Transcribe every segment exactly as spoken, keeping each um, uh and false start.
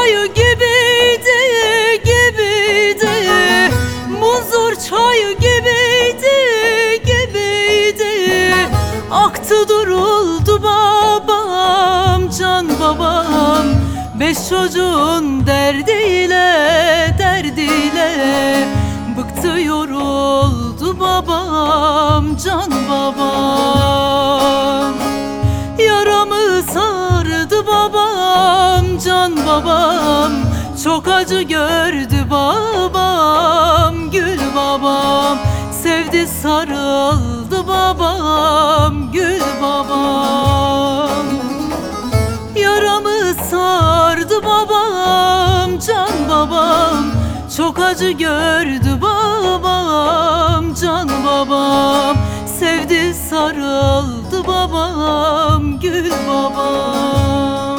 çayı gibiydi, gibiydi. Muzur çayı gibiydi, gibiydi. Aktı duruldu babam, can babam. Beş çocuğun derdiyle, derdiyle. Bıktı yoruldu babam, can babam. Yaramı sardı babam, can babam. Çok acı gördü babam, gül babam. Sevdi sarıldı babam, gül babam. Yaramı sardı babam, can babam. Çok acı gördü babam, can babam. Sevdi sarıldı babam, gül babam.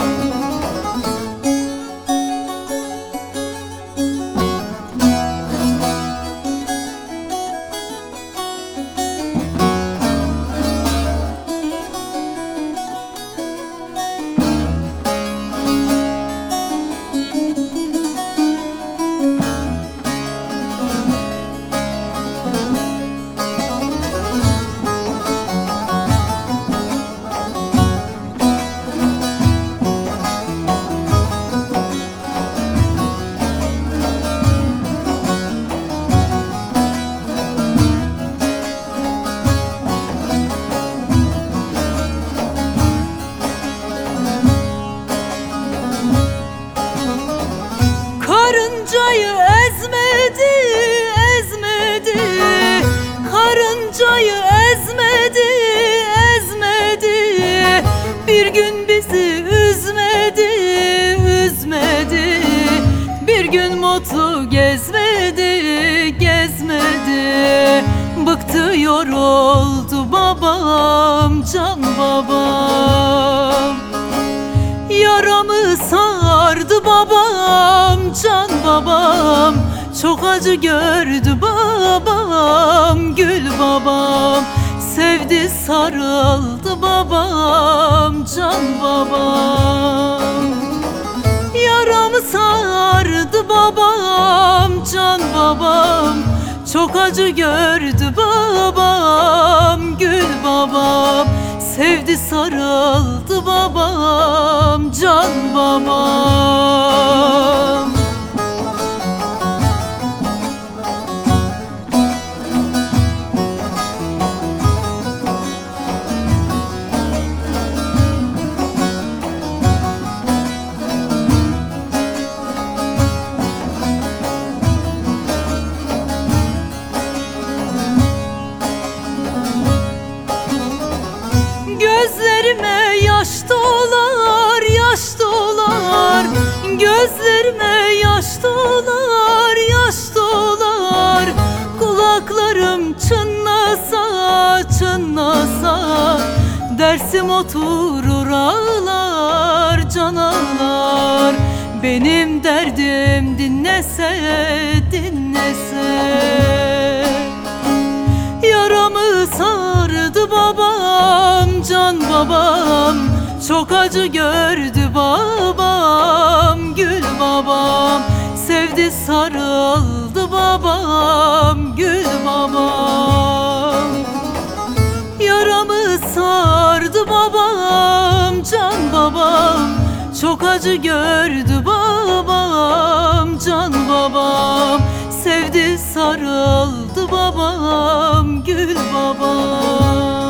Karıncayı ezmedi, ezmedi. Karıncayı ezmedi, ezmedi. Bir gün bizi üzmedi, üzmedi. Bir gün mutlu gezmedi, gezmedi. Bıktı yoruldu babam, can babam. Yaramı sardı babam, can babam. Çok acı gördü babam, gül babam. Sevdi sarıldı babam, can babam. Yaramı sardı babam, can babam. Çok acı gördü babam, gül babam. Sevdi sarıldı babam, can babam. Gözlerime yaş dolar, yaş dolar. Gözlerime yaş dolar, yaş dolar. Kulaklarım çınlasa, çınlasa. Dersim oturur ağlar, can ağlar. Benim derdim dinlese, dinlese. Yaramı sardı babam, can babam. Çok acı gördü babam, gül babam. Sevdi sarıldı babam, gül babam. Yaramı sardı babam, can babam. Çok acı gördü babam, can babam. Sevdi sarıldı babam, gül babam.